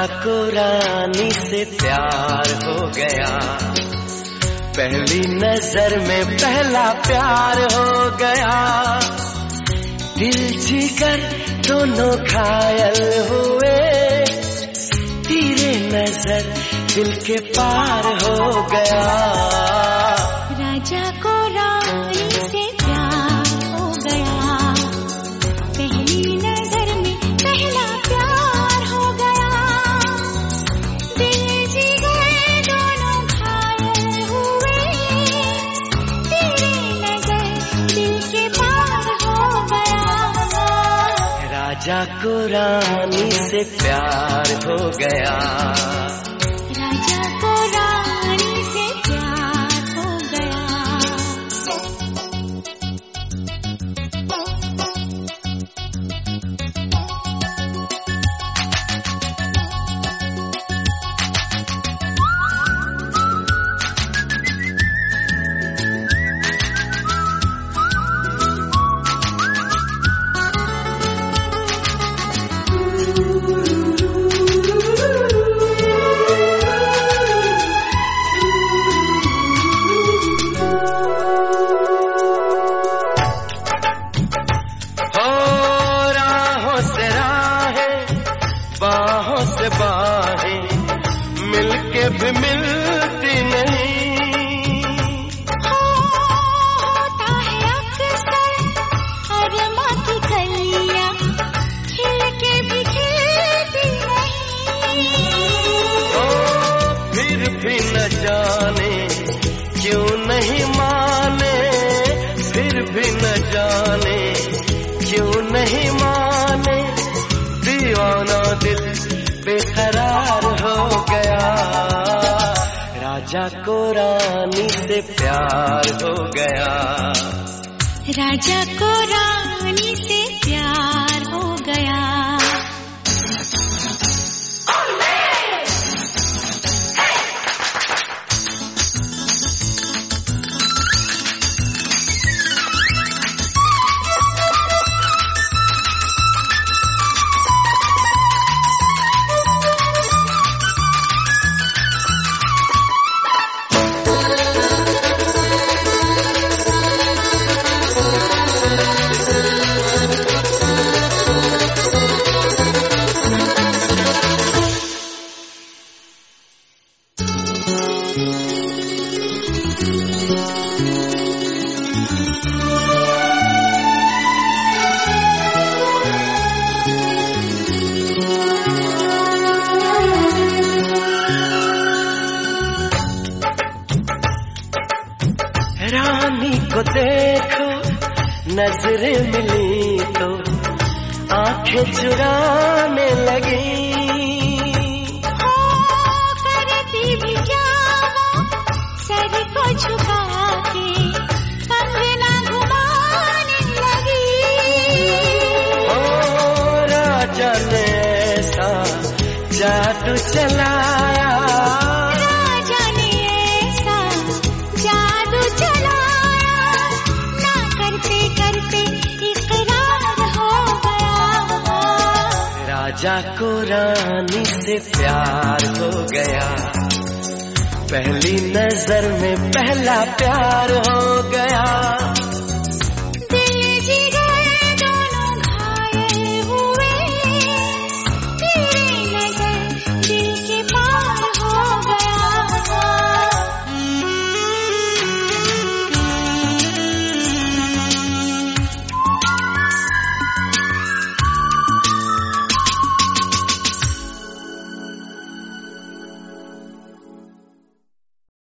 को रानी से प्यार हो गया, पहली नजर में पहला प्यार हो गया। दिल जिगर दोनों घायल हुए, तेरे नजर दिल के पार हो गया। राजा को रानी से प्यार हो गया, पहली नजर में पहला प्यार हो गया। दिल जिगर दोनों घायल हुए, तेरी नजर दिल के पार हो गया। राजा को रानी से प्यार हो गया, राजा को रानी से प्यार हो गया। बाहों से बाहें मिलके भी मिलती नहीं। होता है अक्सर अरमा की कलियां खिल के भी खिलती नहीं। फिर भी न जाने क्यों नहीं माने, फिर भी न जाने क्यों नहीं माने। दीवाना दिल बेकरार हो गया, राजा को रानी से प्यार हो गया। राजा को रानी से प्यार हो गया। रानी को देखो नजरें मिली तो आंखें चुराने लगी। करती भी क्या सर को झुका के कंगना घुमाने लगी। राजा ने ऐसा जादू चलाया, राजा को रानी से प्यार हो गया, पहली नजर में पहला प्यार हो गया।